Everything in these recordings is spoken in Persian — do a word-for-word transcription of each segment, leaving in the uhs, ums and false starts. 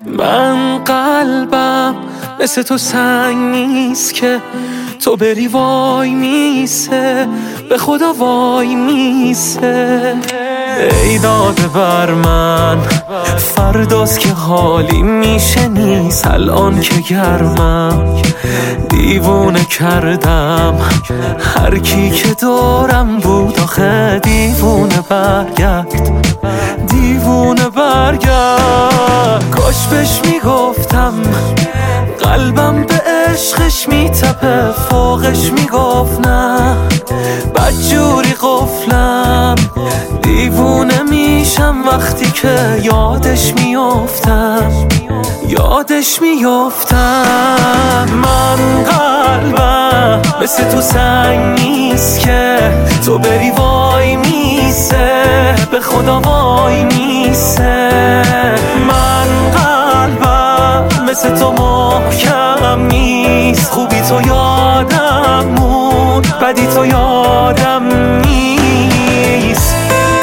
من قلبم مثل تو سنگ نیست که تو بری وای میسه، به خدا وای میسه. ای داده بر من فرداست که حالی میشه نیست، الان که گرمم دیوونه کردم هر کی که دارم بود. آخه دیوونه برگرد، دیوونه برگرد. کاش بهش میگفتم قلبم به عشقش میتپه، فوقش میگفت نه بدجوری قفلم. دیوونه میشم وقتی که یادش میافتم، یادش میافتم. من قلبم مثل تو سنگ نیست که تو بری وای میسه، به خدا وای میسه. من قلبم مثل تو محکم نیست، خوبی تو یادم مون، بدی تو یادم نیست.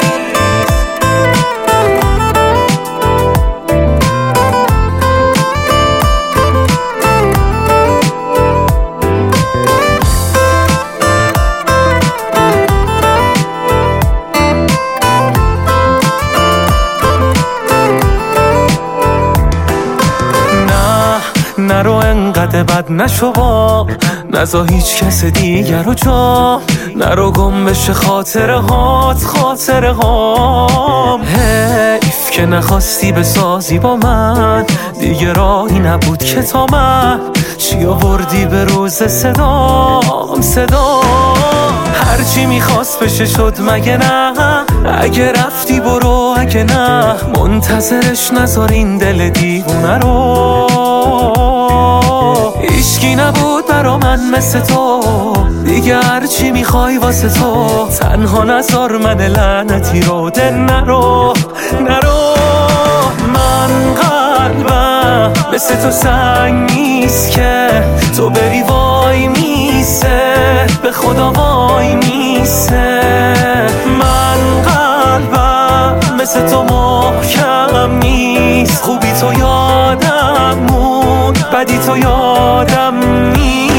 نرو انقدر بد نشو با، نزا هیچ کس دیگر رو جا، نرو گم بشه خاطره هات، خاطره هام. حیف که نخواستی بسازی با من، دیگه راهی نبود که تا من چی آوردی به روز صدام، صدام. هرچی میخواست بشه شد مگه نه؟ اگه رفتی برو، اگه نه منتظرش نذار این دل دیوونه رو. هیچکی نبود برا من مثل تو، دیگه هرچی میخوای واسه تو. تنها نذار من لعنتی رو، ده نرو نرو. من قلبم مثل تو سنگ نیست که تو بری وای میسه، به خدا وای میسه. من قلبم مثل تو محکم نیست، خوبی تو یادم مون، بدی تو یادم نیست.